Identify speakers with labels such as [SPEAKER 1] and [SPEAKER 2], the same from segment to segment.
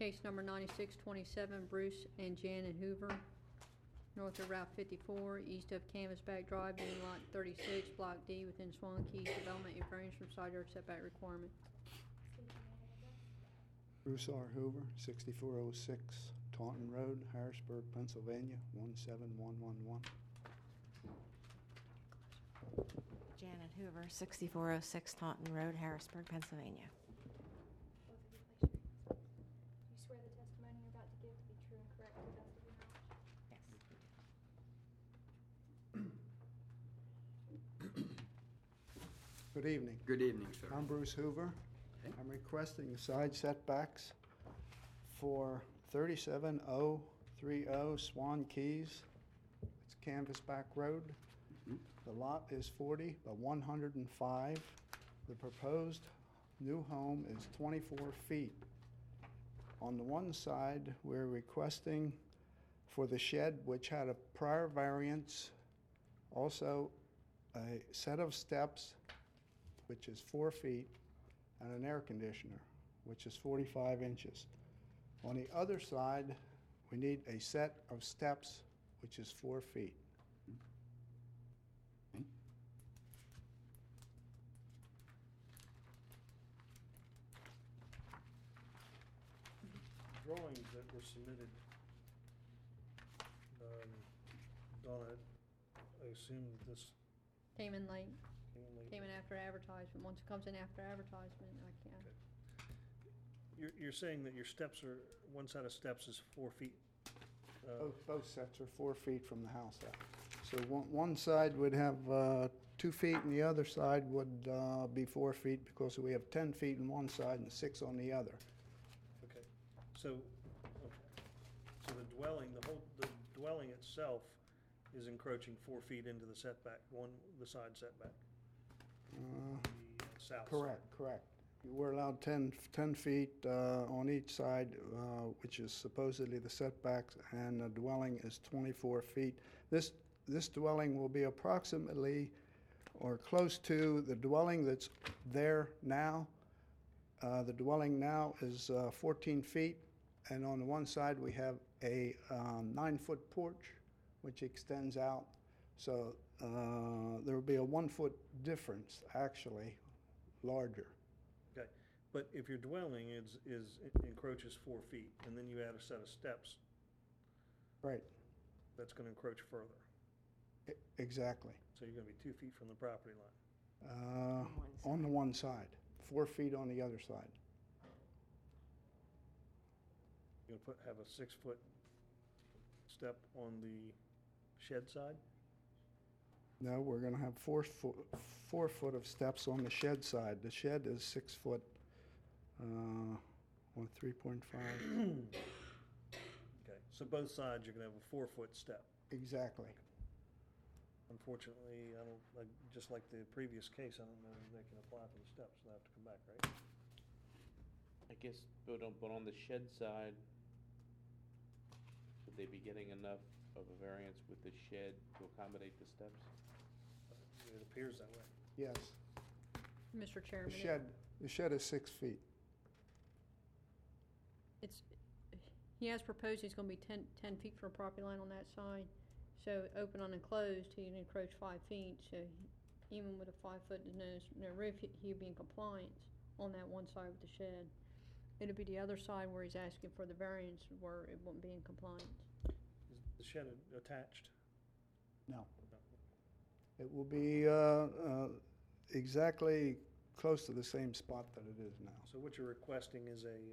[SPEAKER 1] Case number 9627, Bruce and Janet Hoover, north of Route 54, east of Canvasback Drive, in Lot 36, Block D, within Swan Keys Development, a variance from side yard setback requirement.
[SPEAKER 2] Bruce R. Hoover, 6406 Taunton Road, Harrisburg, Pennsylvania, 17111.
[SPEAKER 3] Janet Hoover, 6406 Taunton Road, Harrisburg, Pennsylvania.
[SPEAKER 4] Do you swear the testimony you're about to give to be true and correct to the best of your knowledge?
[SPEAKER 2] Good evening.
[SPEAKER 5] Good evening, sir.
[SPEAKER 2] I'm Bruce Hoover.
[SPEAKER 5] Okay.
[SPEAKER 2] I'm requesting the side setbacks for 37030 Swan Keys. It's Canvasback Road.
[SPEAKER 5] Mhm.
[SPEAKER 2] The lot is 40 by 105. The proposed new home is 24 feet. On the one side, we're requesting for the shed, which had a prior variance, also a set of steps, which is 4 feet, and an air conditioner, which is 45 inches. On the other side, we need a set of steps, which is 4 feet.
[SPEAKER 5] Okay.
[SPEAKER 6] Drawings that were submitted, Donna, I assume this
[SPEAKER 1] Came in late,
[SPEAKER 6] came in late.
[SPEAKER 1] came in after advertisement. Once it comes in after advertisement, I can't.
[SPEAKER 6] Okay. You're saying that your steps are, one set of steps is 4 feet?
[SPEAKER 2] Both sets are 4 feet from the house out. So one side would have 2 feet, and the other side would be 4 feet, because we have 10 feet on one side and 6 on the other.
[SPEAKER 6] Okay, so the dwelling, the dwelling itself is encroaching 4 feet into the setback, the side setback, the south side.
[SPEAKER 2] Correct. We're allowed 10 feet on each side, which is supposedly the setbacks, and the dwelling is 24 feet. This dwelling will be approximately or close to the dwelling that's there now. The dwelling now is 14 feet, and on the one side we have a 9-foot porch, which extends out. So there will be a 1-foot difference, actually, larger.
[SPEAKER 6] Okay, but if your dwelling encroaches 4 feet, and then you add a set of steps,
[SPEAKER 2] Right,
[SPEAKER 6] that's gonna encroach further.
[SPEAKER 2] exactly.
[SPEAKER 6] So you're gonna be 2 feet from the property line.
[SPEAKER 2] On the one side, 4 feet on the other side.
[SPEAKER 6] You're gonna have a 6-foot step on the shed side?
[SPEAKER 2] No, we're gonna have 4 foot of steps on the shed side. The shed is 6 foot, on 3.5.
[SPEAKER 6] Okay, so both sides, you're gonna have a 4-foot step.
[SPEAKER 2] Exactly.
[SPEAKER 6] Unfortunately, I don't, just like the previous case, I don't know if they can apply for the steps, they'll have to come back, right?
[SPEAKER 7] I guess, but on the shed side, would they be getting enough of a variance with the shed to accommodate the steps?
[SPEAKER 6] It appears that way.
[SPEAKER 2] Yes.
[SPEAKER 1] Mr.
[SPEAKER 2] The
[SPEAKER 1] Chairman.
[SPEAKER 2] shed is 6 feet.
[SPEAKER 1] He has proposed he's gonna be 10 feet from a property line on that side. So open on enclosed, he'd encroach 5 feet, so even with a 5-foot no roof, he'd be in compliance on that one side with the shed. It'd be the other side where he's asking for the variance where it wouldn't be in compliance.
[SPEAKER 6] Is the shed attached?
[SPEAKER 2] No. It will be exactly close to the same spot that it is now.
[SPEAKER 6] So what you're requesting is a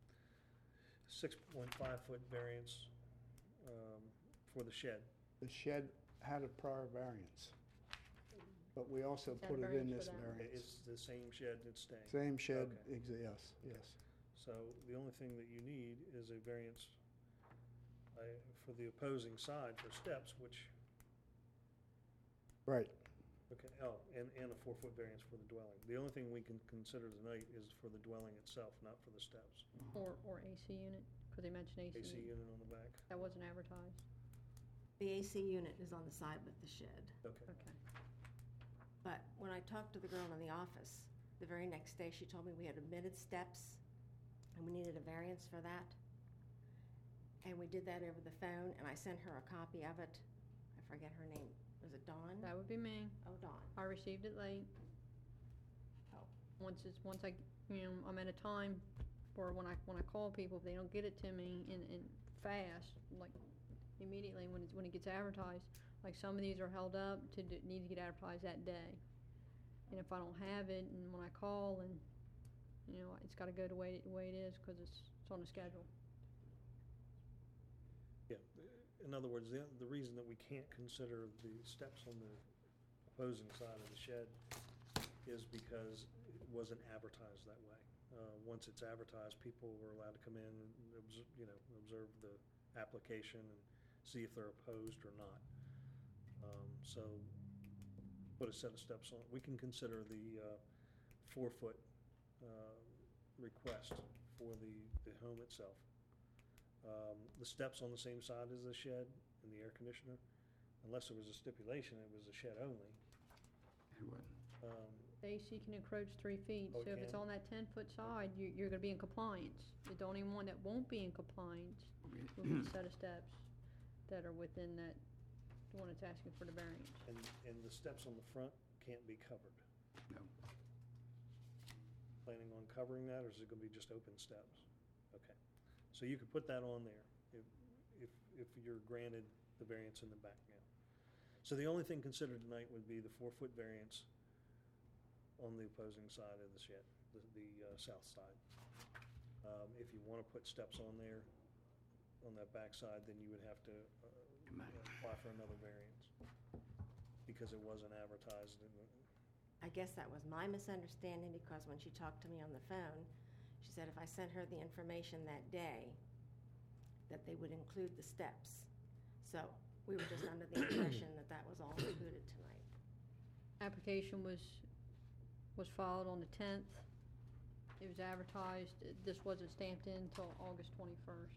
[SPEAKER 6] 6.5-foot variance for the shed.
[SPEAKER 2] The shed had a prior variance, but we also
[SPEAKER 1] Had a
[SPEAKER 2] put it in
[SPEAKER 1] variance
[SPEAKER 2] this
[SPEAKER 1] for that.
[SPEAKER 2] variance.
[SPEAKER 6] It's the same shed that's staying.
[SPEAKER 2] Same shed,
[SPEAKER 6] Okay.
[SPEAKER 2] yes.
[SPEAKER 6] So the only thing that you need is a variance for the opposing side for steps, which,
[SPEAKER 2] Right.
[SPEAKER 6] okay, and a 4-foot variance for the dwelling. The only thing we can consider tonight is for the dwelling itself, not for the steps.
[SPEAKER 1] Or AC unit, because they mentioned AC
[SPEAKER 6] AC
[SPEAKER 1] unit.
[SPEAKER 6] unit on the back.
[SPEAKER 1] That wasn't advertised.
[SPEAKER 3] The AC unit is on the side with the shed.
[SPEAKER 6] Okay.
[SPEAKER 1] Okay.
[SPEAKER 3] But when I talked to the girl in the office, the very next day, she told me we had admitted steps and we needed a variance for that. And we did that over the phone, and I sent her a copy of it. I forget her name. Was it Dawn?
[SPEAKER 1] That would be me.
[SPEAKER 3] Oh, Dawn.
[SPEAKER 1] I received it late.
[SPEAKER 3] Oh.
[SPEAKER 1] Once I, I'm at a time where when I call people, if they don't get it to me in fast, like immediately when it gets advertised, like some of these are held up need to get advertised that day. And if I don't have it, and when I call, and it's got to go the way it is because it's on the schedule.
[SPEAKER 6] Yeah, in other words, the reason that we can't consider the steps on the opposing side of the shed is because it wasn't advertised that way. Once it's advertised, people were allowed to come in and observe the application and see if they're opposed or not. So put a set of steps on. We can consider the 4-foot request for the home itself. The steps on the same side as the shed and the air conditioner, unless there was a stipulation it was a shed only.
[SPEAKER 5] It would.
[SPEAKER 1] The AC can encroach 3 feet,
[SPEAKER 6] Oh,
[SPEAKER 1] so
[SPEAKER 6] it
[SPEAKER 1] if it's
[SPEAKER 6] can?
[SPEAKER 1] on that 10-foot side, you're gonna be in compliance. The only one that won't be in compliance will be the set of steps that are within that, the one that's asking for the variance.
[SPEAKER 6] And the steps on the front can't be covered.
[SPEAKER 5] No.
[SPEAKER 6] Planning on covering that, or is it gonna be just open steps? Okay, so you could put that on there if you're granted the variance in the back now. So the only thing considered tonight would be the 4-foot variance on the opposing side of the shed, the south side. If you wanna put steps on there, on that back side, then you would have to apply for another variance because it wasn't advertised.
[SPEAKER 3] I guess that was my misunderstanding, because when she talked to me on the phone, she said if I sent her the information that day, that they would include the steps. So we were just under the impression that that was all included tonight.
[SPEAKER 1] Application was filed on the 10th. It was advertised. This wasn't stamped in until August 21st.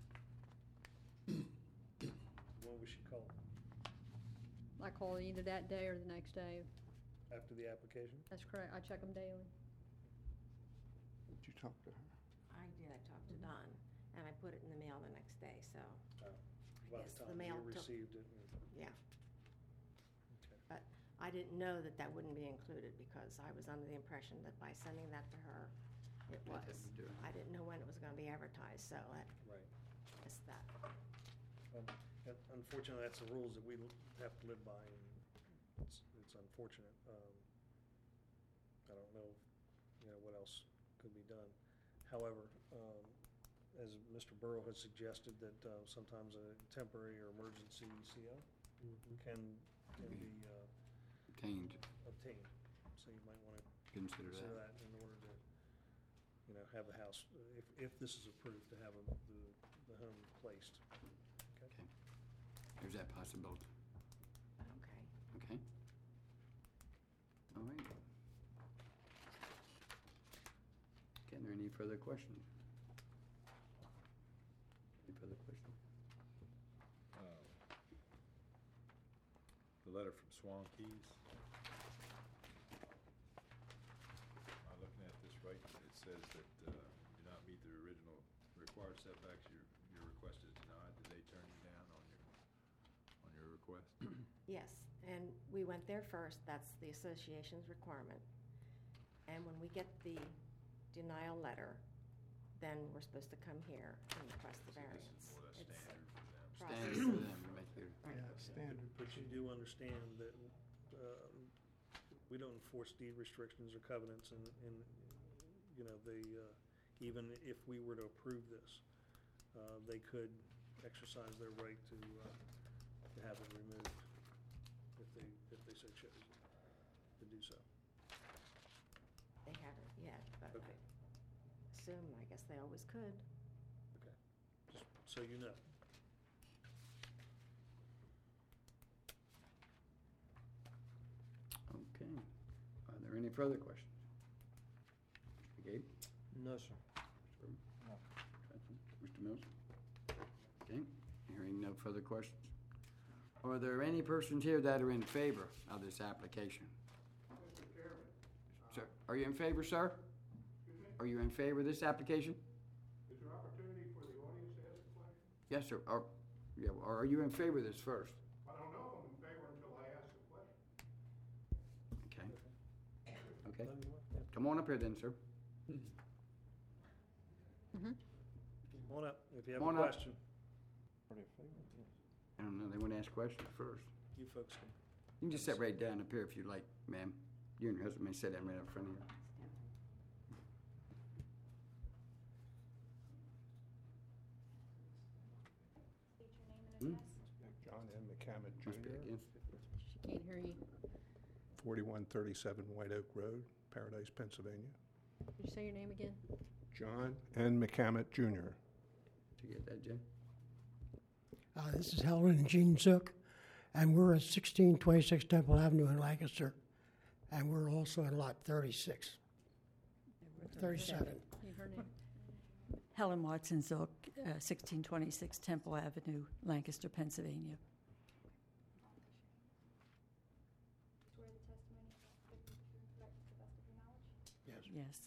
[SPEAKER 6] When was she called?
[SPEAKER 1] I call either that day or the next day.
[SPEAKER 6] After the application?
[SPEAKER 1] That's correct. I check them daily.
[SPEAKER 2] Did you talk to her?
[SPEAKER 3] I did, I talked to Don, and I put it in the mail the next day, so,
[SPEAKER 6] By
[SPEAKER 3] Yes,
[SPEAKER 6] the
[SPEAKER 3] the
[SPEAKER 6] time
[SPEAKER 3] mail
[SPEAKER 6] you
[SPEAKER 3] took-
[SPEAKER 6] received it?
[SPEAKER 3] yeah.
[SPEAKER 6] Okay.
[SPEAKER 3] But I didn't know that that wouldn't be included, because I was under the impression that by sending that to her, it was.
[SPEAKER 5] That would do it.
[SPEAKER 3] I didn't know when it was gonna be advertised, so I
[SPEAKER 6] Right.
[SPEAKER 3] missed that.
[SPEAKER 6] Unfortunately, that's the rules that we have to live by, and it's unfortunate. I don't know, what else could be done. However, as Mr. Burrow has suggested, that sometimes a temporary or emergency CO can be
[SPEAKER 5] Obtained,
[SPEAKER 6] obtained. So you might want to
[SPEAKER 5] consider
[SPEAKER 6] consider
[SPEAKER 5] that.
[SPEAKER 6] that in order to, have the house, if this is approved, to have the home placed.
[SPEAKER 5] Okay. There's that possibility.
[SPEAKER 3] Okay.
[SPEAKER 5] Okay. All right. Okay, are there any further questions? Any further questions?
[SPEAKER 8] The letter from Swan Keys. Am I looking at this right? It says that you do not meet the original required setbacks. Your request is denied. Did they turn you down on your request?
[SPEAKER 3] Yes, and we went there first, that's the association's requirement. And when we get the denial letter, then we're supposed to come here and request the
[SPEAKER 8] So
[SPEAKER 3] variance.
[SPEAKER 8] this is more or less
[SPEAKER 3] It's
[SPEAKER 8] standard for them.
[SPEAKER 3] process.
[SPEAKER 5] Standard for them to make their,
[SPEAKER 3] Right.
[SPEAKER 2] Yeah, standard.
[SPEAKER 6] But you do understand that we don't enforce deed restrictions or covenants, and even if we were to approve this, they could exercise their right to have it removed if they so chose to do so.
[SPEAKER 3] They haven't yet, but
[SPEAKER 6] Okay.
[SPEAKER 3] I assume, I guess they always could.
[SPEAKER 6] Okay, just so you know.
[SPEAKER 5] okay. Are there any further questions? Mr. Gabe?
[SPEAKER 9] No, sir.
[SPEAKER 5] Mr. Mr. Mills? Okay, hearing no further questions. Are there any persons here that are in favor of this application? Sir, are you in favor, sir? Are you in favor of this application? Yes, sir, or are you in favor of this first?
[SPEAKER 2] I don't know if I'm in favor until I ask the question.
[SPEAKER 5] Okay. Okay, come on up here then, sir.
[SPEAKER 1] Mm-hmm.
[SPEAKER 6] Come on up, if you have
[SPEAKER 5] Come on
[SPEAKER 6] a
[SPEAKER 5] up.
[SPEAKER 6] question,
[SPEAKER 5] I don't know, they want to ask questions first.
[SPEAKER 6] you folks can.
[SPEAKER 5] You can just sit right down up here if you like, ma'am. You and your husband may sit down right up front of you.
[SPEAKER 4] State your name and address.
[SPEAKER 9] John N. McCammon
[SPEAKER 5] Must be
[SPEAKER 9] Jr.,
[SPEAKER 5] against it.
[SPEAKER 1] She can't hear you.
[SPEAKER 9] 4137 White Oak Road, Paradise, Pennsylvania.
[SPEAKER 1] Could you say your name again?
[SPEAKER 9] John N. McCammon Jr.
[SPEAKER 5] Did you get that, Jim?
[SPEAKER 10] This is Helen and Jean Zook, and we're at 1626 Temple Avenue in Lancaster, and we're also in lot 36, 37.
[SPEAKER 1] Her name.
[SPEAKER 11] Helen Watson Zook, 1626 Temple Avenue, Lancaster, Pennsylvania.
[SPEAKER 4] Swear the testimony about to give the truth, correct, to the best of your knowledge.
[SPEAKER 11] Yes.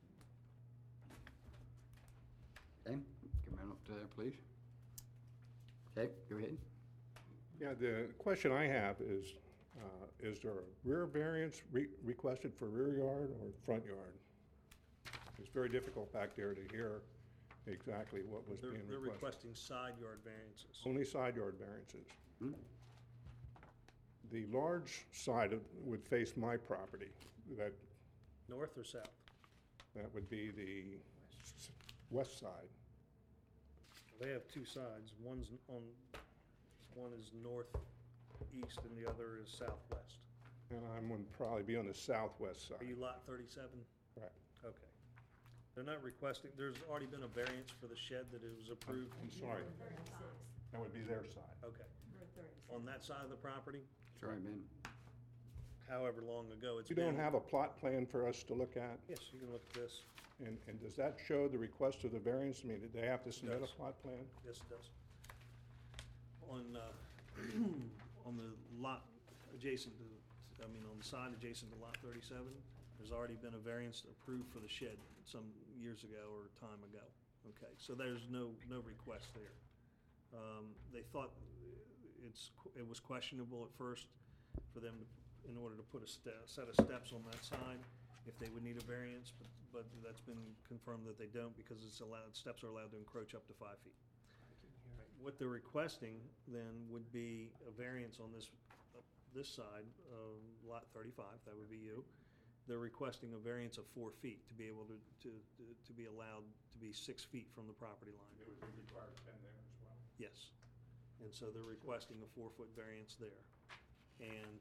[SPEAKER 5] Okay, come on up to there, please. Okay, go ahead.
[SPEAKER 9] Yeah, the question I have is there a rear variance requested for rear yard or front yard? It's very difficult back there to hear exactly what was
[SPEAKER 6] They're
[SPEAKER 9] being
[SPEAKER 6] they're
[SPEAKER 9] requested.
[SPEAKER 6] requesting side yard variances.
[SPEAKER 9] Only side yard variances.
[SPEAKER 5] Hmm?
[SPEAKER 9] The large side would face my property.
[SPEAKER 6] North or south?
[SPEAKER 9] That would be the west side.
[SPEAKER 6] They have two sides. One is northeast and the other is southwest.
[SPEAKER 9] And I'm going to probably be on the southwest
[SPEAKER 6] Are
[SPEAKER 9] side.
[SPEAKER 6] you lot 37?
[SPEAKER 9] Correct.
[SPEAKER 6] Okay. They're not requesting, there's already been a variance for the shed that it was approved.
[SPEAKER 9] I'm sorry. That would be their side.
[SPEAKER 6] Okay. On that side of the property,
[SPEAKER 5] Sorry, man.
[SPEAKER 6] however long ago it's
[SPEAKER 9] You
[SPEAKER 6] been.
[SPEAKER 9] don't have a plot plan for us to look at?
[SPEAKER 6] Yes, you can look at this.
[SPEAKER 9] And does that show the request of the variance? I mean, did they have to submit a
[SPEAKER 6] does.
[SPEAKER 9] plot plan?
[SPEAKER 6] Yes, it does. On, on the lot adjacent to, on the side adjacent to lot 37, there's already been a variance approved for the shed some years ago or time ago. Okay, so there's no request there. They thought it was questionable at first for them to, in order to put a set of steps on that side, if they would need a variance, but that's been confirmed that they don't because it's allowed, steps are allowed to encroach up to 5 feet. What they're requesting then would be a variance on this side of lot 35, that would be you. They're requesting a variance of 4 feet to be able to be allowed to be 6 feet from the property line.
[SPEAKER 9] It would require 10 there as well.
[SPEAKER 6] Yes. And so they're requesting a 4-foot variance there. And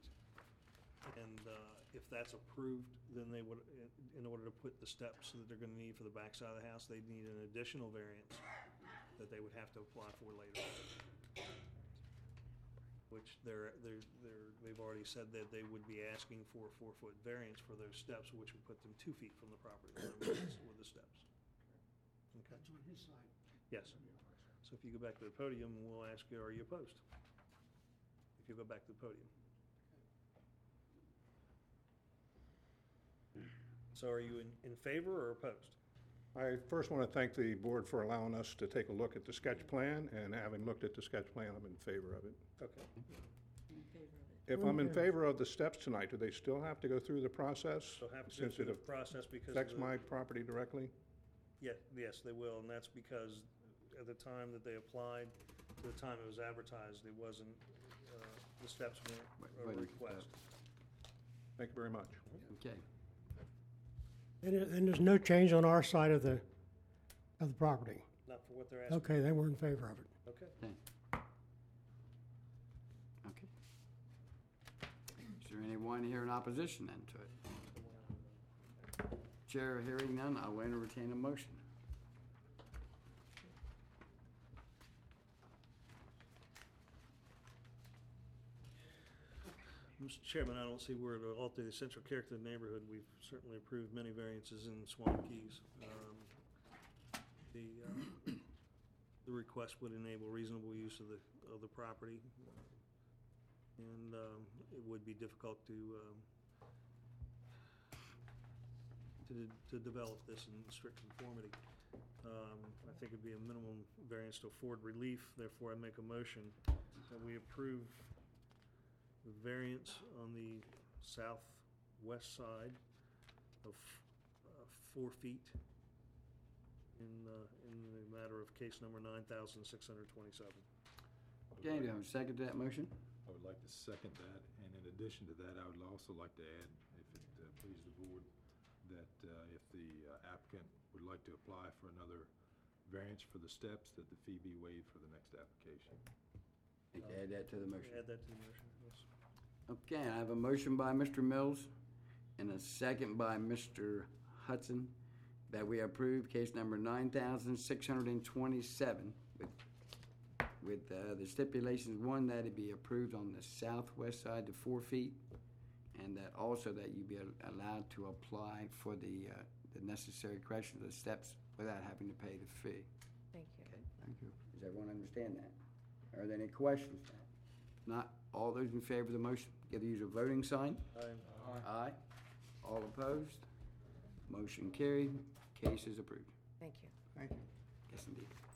[SPEAKER 6] if that's approved, then they would, in order to put the steps that they're gonna need for the backside of the house, they'd need an additional variance that they would have to apply for later. Which they've already said that they would be asking for a 4-foot variance for those steps, which would put them 2 feet from the property line with the steps. Okay?
[SPEAKER 10] That's on his side.
[SPEAKER 6] Yes. So if you go back to the podium, we'll ask you, are you opposed? If you go back to the podium. So are you in favor or opposed?
[SPEAKER 9] I first want to thank the board for allowing us to take a look at the sketch plan, and having looked at the sketch plan, I'm in favor of it.
[SPEAKER 6] Okay.
[SPEAKER 11] In favor of it.
[SPEAKER 9] If I'm in favor of the steps tonight, do they still have to go through the process?
[SPEAKER 6] So have to go
[SPEAKER 9] Since
[SPEAKER 6] through
[SPEAKER 9] it
[SPEAKER 6] the process because of
[SPEAKER 9] affects
[SPEAKER 6] the.
[SPEAKER 9] my property directly?
[SPEAKER 6] Yes, they will, and that's because at the time that they applied, to the time it was advertised, it wasn't, the steps weren't a
[SPEAKER 5] Wasn't
[SPEAKER 6] request.
[SPEAKER 9] Thank you very much.
[SPEAKER 5] Okay,
[SPEAKER 10] And there's no change on our side of the property.
[SPEAKER 6] Not for what they're asking.
[SPEAKER 10] Okay, then we're in favor of it.
[SPEAKER 6] Okay.
[SPEAKER 5] okay. Is there anyone here in opposition then to it? Chair hearing none, I will entertain a motion.
[SPEAKER 6] Mr. Chairman, I don't see where to alter the essential character of the neighborhood. We've certainly approved many variances in Swan Keys. The request would enable reasonable use of the property, and it would be difficult to develop this in strict conformity. I think it'd be a minimum variance to afford relief, therefore I make a motion that we approve the variance on the southwest side of 4 feet in the matter of case number 9627.
[SPEAKER 5] Okay, do I have a second to that motion?
[SPEAKER 8] I would like to second that, and in addition to that, I would also like to add, if it pleases the board, that if the applicant would like to apply for another variance for the steps, that the fee be waived for the next application.
[SPEAKER 5] You can add that to the motion.
[SPEAKER 6] Add that to the motion, yes.
[SPEAKER 5] Okay, I have a motion by Mr. Mills and a second by Mr. Hudson that we approve case number 9627 with the stipulations, one, that it be approved on the southwest side to 4 feet, and that also that you be allowed to apply for the necessary correction of the steps without having to pay the fee.
[SPEAKER 3] Thank you.
[SPEAKER 5] Okay, thank you. Does everyone understand that? Are there any questions? Not, all those in favor of the motion, give the user voting sign. Aye. All opposed? Motion carried. Case is approved.
[SPEAKER 3] Thank you.
[SPEAKER 2] Thank you.
[SPEAKER 5] Yes, indeed.